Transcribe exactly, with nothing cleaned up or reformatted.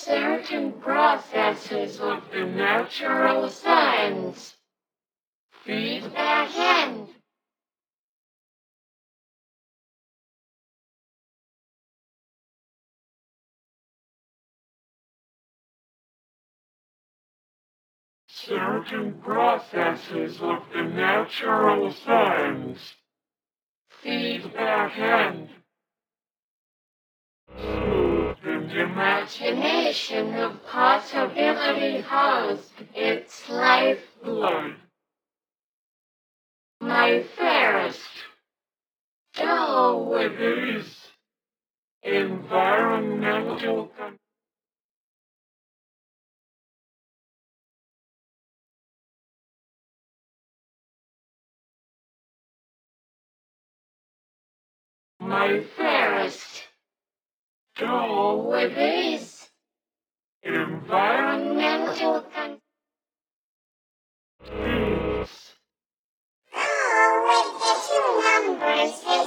certain processes of the natural science. Feedback and certain processes of the natural science. Feedback and smooth and imagination of possibility has its lifeblood. My fairest, dull with ease, environmental con- my fairest, dull with ease, environmental con- Peace. Oh, with the two numbers,